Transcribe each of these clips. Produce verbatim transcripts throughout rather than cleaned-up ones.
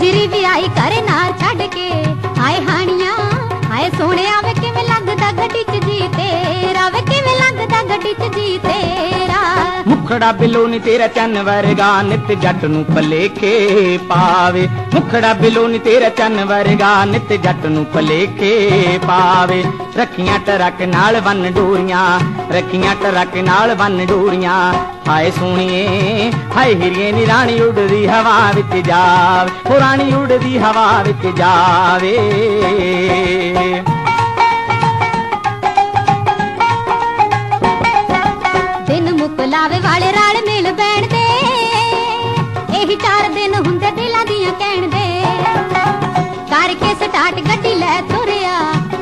गुजरी भी आई करे नार छड़ के। हाय हानिया हाय सोने वे किवें लगदा गड्डी च जी तेरा, वे किवें लगदा गड्डी च जी तेरा। मुखड़ा बिलो नी तेरा चन वर्गा नित जट नू भलेखे पावे, मुखड़ा बिलो नी तेरा चन वर्गा नित जट नू भलेखे पावे। रखियां टरक नाल वन डोरियां, रखियां टरक नाल वन डोरियां। हाय सोनिए हाय हिरिए नी रानी उड़दी हवा विच जावे, ओ रानी उड़दी हवा विच जावे। दिन मुकलावे वाले राल मिल बैण दे, यही चार दिन हुंदे दिलां दियां कहण दे। करके स्टार्ट गड्डी लै तुरिया,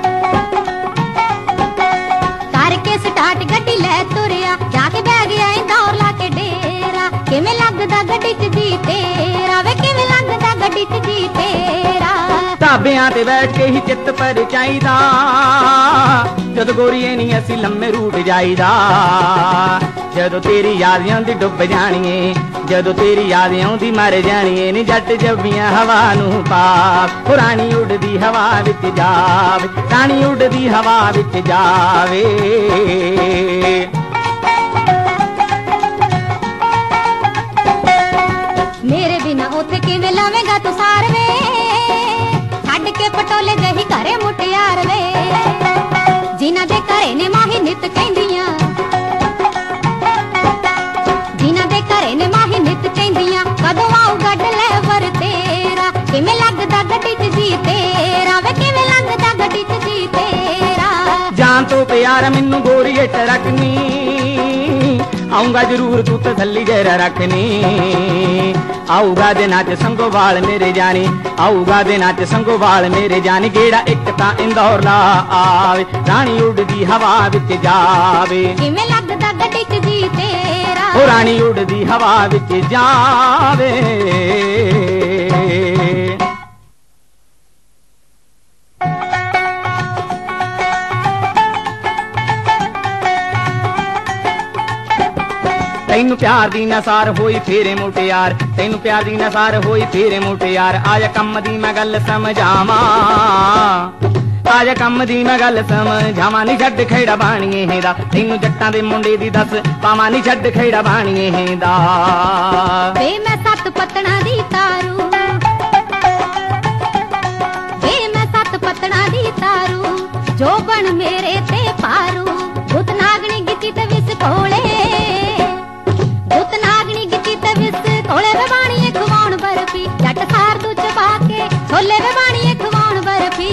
करके स्टार्ट गड्डी लै तुरिया। जाके बह गया इंदौर लाके डेरा, किवें लगदा गड्डी च जी तेरा, वे किवें लगदा गड्डी च जी तेरा। ढाबियां ते बैठ के ही चित्त पर चाहीदा, जद गोरीए नी असी लम्मे रूट जाईदा। जदों तेरी याद आउंदी डुब जाणीए, जदों तेरी याद आउंदी मर जाणीए। नी जट जब्बियां हवा नू पाव, ओ रानी उड़दी हवा विच जावे, रानी उड़दी हवा विच जावे। मेरे बिना उथे किवें लावेगा तू सार वे, छड्ड के पटोले जही घरे मुटियार वे। जिन्हां दे घरे ने माही नित कहंदियां, जिन्हां दे घरे ने माही नित कहंदियां। कदों आऊगा डलेवर तेरा, किवें लगदा गड्डी च जी तेरा, वे किवें लगदा गड्डी च जी तेरा। जान तो प्यार मैनू गोरीए टरकनी, आऊंगा जरूर तू तसल्ली जरा रखनी। आऊगा दे नाच संगोवाल मेरे जानी, आऊगा दे नाच संगोवाल मेरे जानी। गेड़ा एक तां इंदौर ला आवे, रानी उड़दी हवा विच जावे। किवें लगदा गड्डी च जी तेरा, ओ रानी उड़दी हवा विच जावे। तैनू प्यार दी नसार होई फेरे मुटियार, तैनू प्यार दी नसार होई फेरे मुटियार। आजा कम दी मैं गल समझावा, आजा कम दी मैं गल समझावा। नी छड्ड खेड़ा बाणीए दा, तैनू जट्टां दे मुंडे दी दस पावां। नी छड्ड खेड़ा बाणीए दा। वे मैं सत पतना दी तारू, वे मैं सत पतना दी तारू। जो बन मेरे ते पारू, गुत नागनी गिती ते विस कोले, गुत नागनी गिती ते विस कोले। वे बाणीए खवाउण बर्फी, जट सार तू चबा के छोले। वे बाणीए खवाउण बर्फी।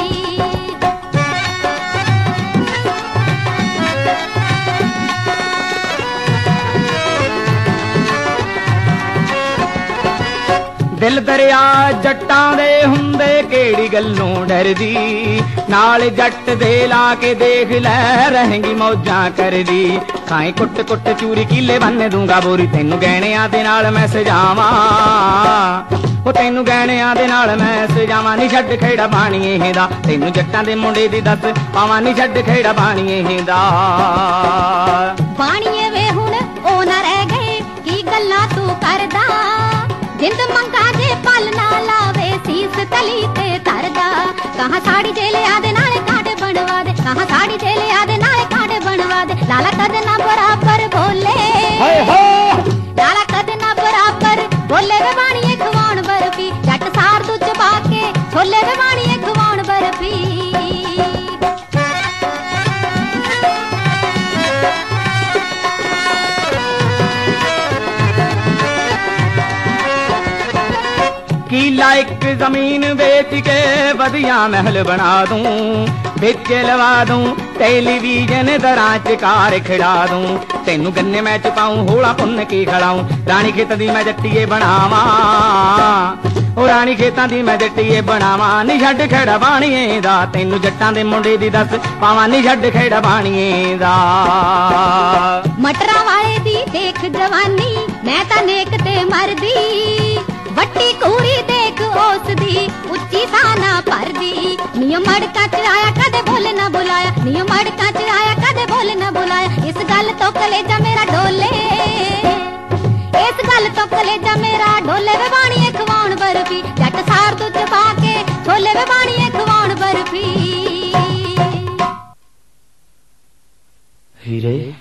दिल दरिया जट्टां दे हुंदे केड़ी गल्लों डरदी, नाल जट दे ला के देख लै रहेंगी मौजां करदी। खाए कुट कुट चूरी किले बन दूंगा बोरी, तैनू गहणियां दे नाल मैं सजावां, ओ तैनू गहणियां दे नाल मैं सजावां। नी छड्ड खेड़ा बाणीए दा, तैनू जट्टां दे मुंडे दी दस पावां। नी छड्ड खेड़ा बाणीए दा। बाणीए वे हुण ओ ना रह गए, की गल्लां तू करदा। जिंद मंगा जे पल ना लावे, सीस तली ते तरदा। कहां साड़ी जे ले आदे नाले कांटे बनवा दे, कहां साड़ी जे ले आदे नाले कांटे बनवा दे। लाला कद ना बराबर बोले, लाला कद ना बराबर बोले। वे बाणीए खवाउण बर्फी, जट सार तू चबा के छोले। वे बाणीए खवाउण बर्फी। किला एक जमीन बेच के वधिया महल बना दूं, बिच लवा दूं टेलीविजन दरां च कार खिड़ा दूं। तैनू गन्ने मैं चुकाऊं होला पुन्न की खड़ाऊं। रानी खेत दी मैं जट्टीए बनावां, ओ रानी खेतां दी मैं जट्टीए बनावां। नी छड्ड खेड़ा बाणीए दा, तैनू जट्टां दे मुंडे दी दस पावां। नी छड्ड खेड़ा बाणीए दा। मटरा वाले दी देख जवानी, मैं तां नेक ते मरदी। वट्टी कूड़ी देख उस दी, उच्ची साना भरदी। नियो मड़का च आया कदे बोले ना बुलाया, नियो मड़का च आया कदे बोले ना बुलाया। इस गल तो कलेजा मेरा डोले, इस गल तो कलेजा मेरा डोले। वे बाणीए खवाउण बर्फी, जट ਦੇਵੇ ਬਾਣੀਏ ਖਵਾਉਣ ਬਰਫੀ। ਹੀਰੇ